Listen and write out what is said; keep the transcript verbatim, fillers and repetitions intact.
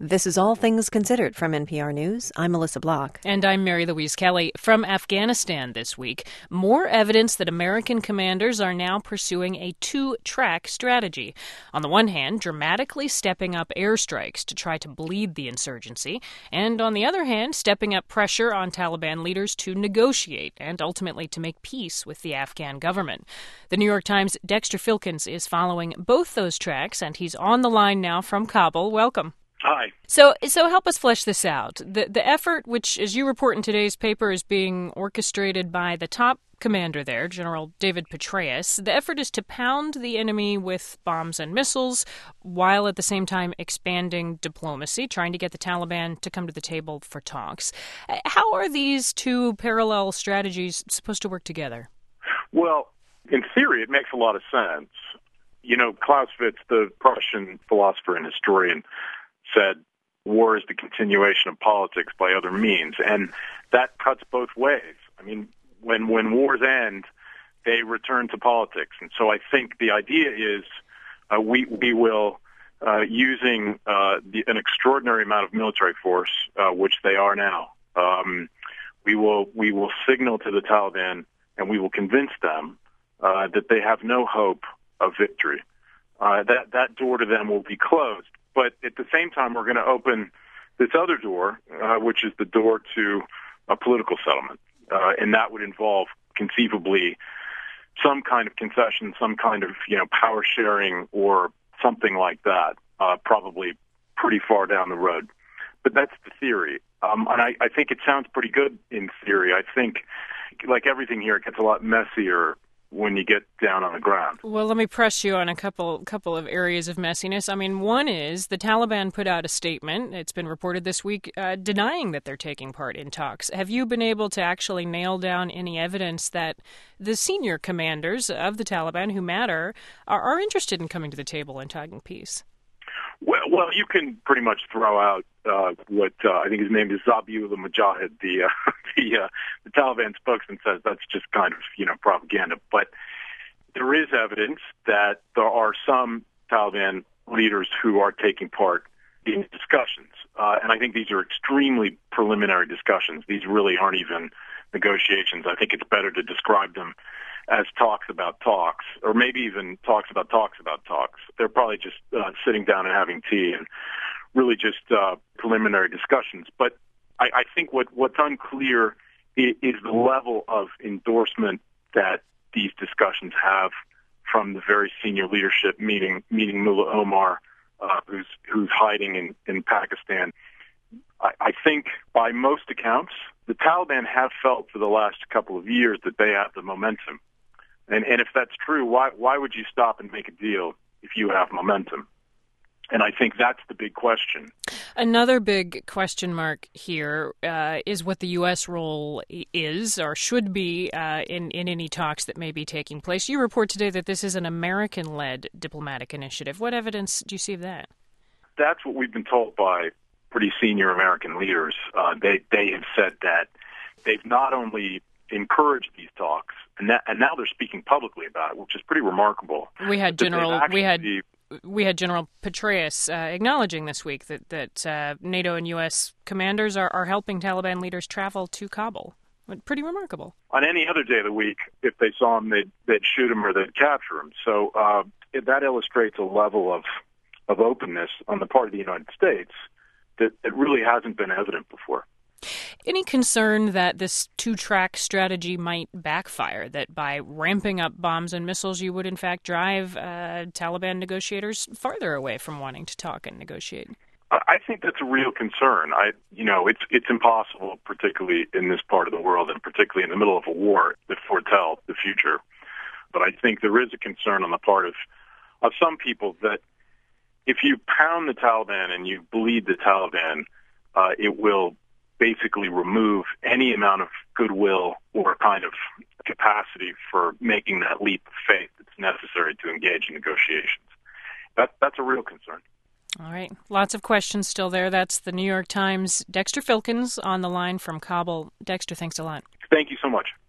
This is All Things Considered from N P R News. I'm Melissa Block. And I'm Mary Louise Kelly. From Afghanistan this week, more evidence that American commanders are now pursuing a two-track strategy. On the one hand, dramatically stepping up airstrikes to try to bleed the insurgency, and on the other hand, stepping up pressure on Taliban leaders to negotiate and ultimately to make peace with the Afghan government. The New York Times' Dexter Filkins is following both those tracks, and he's on the line now from Kabul. Welcome. Hi. So so help us flesh this out. The the effort, which, as you report in today's paper, is being orchestrated by the top commander there, General David Petraeus. The effort is to pound the enemy with bombs and missiles, while at the same time expanding diplomacy, trying to get the Taliban to come to the table for talks. How are these two parallel strategies supposed to work together? Well, in theory, it makes a lot of sense. You know, Clausewitz, the Prussian philosopher and historian, said war is the continuation of politics by other means, and that cuts both ways. I mean, when when wars end, they return to politics, and so I think the idea is uh, we we will uh, using uh, the, an extraordinary amount of military force, uh, which they are now. Um, we will we will signal to the Taliban, and we will convince them uh, that they have no hope of victory. Uh, that that door to them will be closed. But at the same time, we're going to open this other door, uh, which is the door to a political settlement. Uh, and that would involve conceivably some kind of concession, some kind of, you know, power sharing or something like that, uh, probably pretty far down the road. But that's the theory. Um, and I, I think it sounds pretty good in theory. I think, like everything here, it gets a lot messier when you get down on the ground. Well, let me press you on a couple couple of areas of messiness. I mean, one is the Taliban put out a statement, it's been reported this week, uh, denying that they're taking part in talks. Have you been able to actually nail down any evidence that the senior commanders of the Taliban who matter are, are interested in coming to the table and talking peace? Well, well, you can pretty much throw out uh, what uh, I think his name is Zabiullah Mujahid, the uh, the, uh, the Taliban spokesman, says that's just kind of, you know, propaganda. But there is evidence that there are some Taliban leaders who are taking part in discussions, uh, and I think these are extremely preliminary discussions. These really aren't even negotiations. I think it's better to describe them as talks about talks, or maybe even talks about talks about talks. They're probably just uh, sitting down and having tea and really just uh, preliminary discussions. But I, I think what, what's unclear is, is the level of endorsement that these discussions have from the very senior leadership, meaning, meaning Mullah Omar, uh, who's, who's hiding in, in Pakistan. I, I think by most accounts, the Taliban have felt for the last couple of years that they have the momentum. And, and if that's true, why why would you stop and make a deal if you have momentum? And I think that's the big question. Another big question mark here uh, is what the U S role is or should be uh, in, in any talks that may be taking place. You report today that this is an American-led diplomatic initiative. What evidence do you see of that? That's what we've been told by pretty senior American leaders. Uh, they, they have said that they've not only encouraged these talks, and, that, and now they're speaking publicly about it, which is pretty remarkable. We had General we had be, we had General Petraeus uh, acknowledging this week that that uh, NATO and U S commanders are, are helping Taliban leaders travel to Kabul. Pretty remarkable. On any other day of the week, if they saw him, they'd, they'd shoot him or they'd capture him. So uh, it, that illustrates a level of of openness on the part of the United States that, that really hasn't been evident before. Any concern that this two-track strategy might backfire, that by ramping up bombs and missiles you would in fact drive uh, Taliban negotiators farther away from wanting to talk and negotiate? I think that's a real concern. I, you know, it's it's impossible, particularly in this part of the world and particularly in the middle of a war, to foretell the future. But I think there is a concern on the part of, of some people that if you pound the Taliban and you bleed the Taliban, uh, it will basically remove any amount of goodwill or kind of capacity for making that leap of faith that's necessary to engage in negotiations. That, that's a real concern. All right. Lots of questions still there. That's the New York Times' Dexter Filkins on the line from Kabul. Dexter, thanks a lot. Thank you so much.